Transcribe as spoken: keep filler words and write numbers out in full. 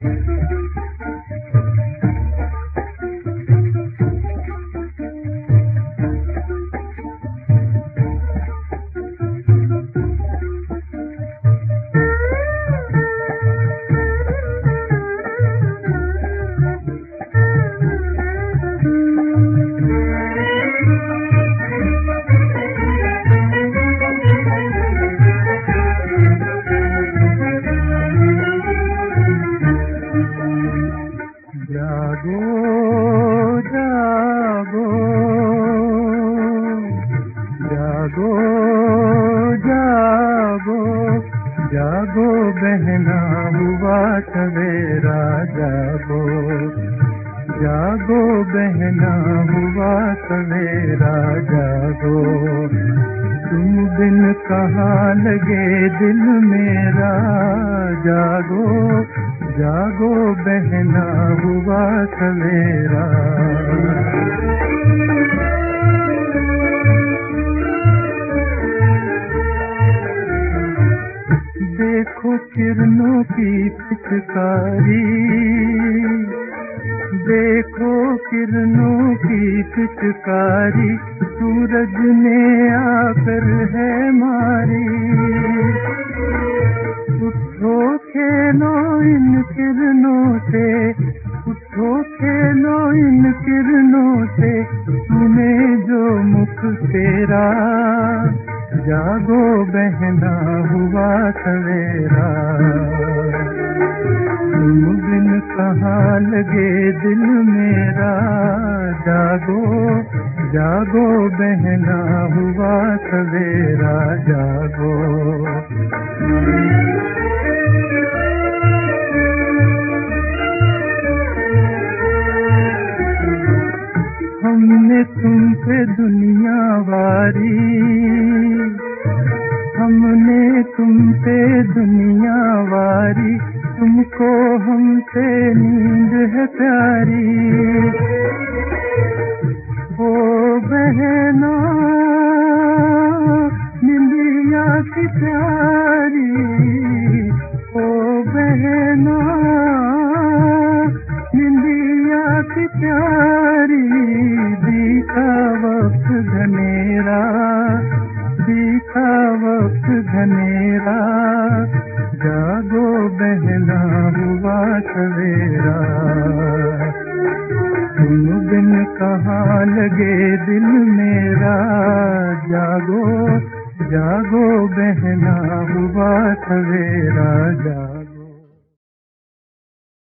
जागो जागो जागो जागो जागो बहना हुआ सवेरा जागो जागो बहना हुआ सवेरा जागो तुम बिन कहाँ लगे दिल मेरा जागो जागो बहना हुआ सवेरा। देखो किरणों की पिचकारी देखो किरणों की पिचकारी सूरज ने आकर है मारी। उठो खेलो इन किरणों से उठो खेलो इन किरणों से तुम्हें जो मुख तेरा जागो बहना हुआ सवेरा। तुम बिन कहाँ लगे दिल मेरा जागो जागो बहना हुआ सवेरा जागो। हमने तुम पे दुनिया वारी हमने तुम पे दुनिया वारी तुमको हमसे नींद है प्यारी। ओ बहना निंदिया की प्यारी ओ बहना निंदिया की प्यारी। बीता वक्त घनेरा बीता वक्त घनेरा जागो बहना हुआ सवेरा। तुम बिन कहाँ लगे दिल मेरा जागो जागो बहना हुआ सवेरा जागो।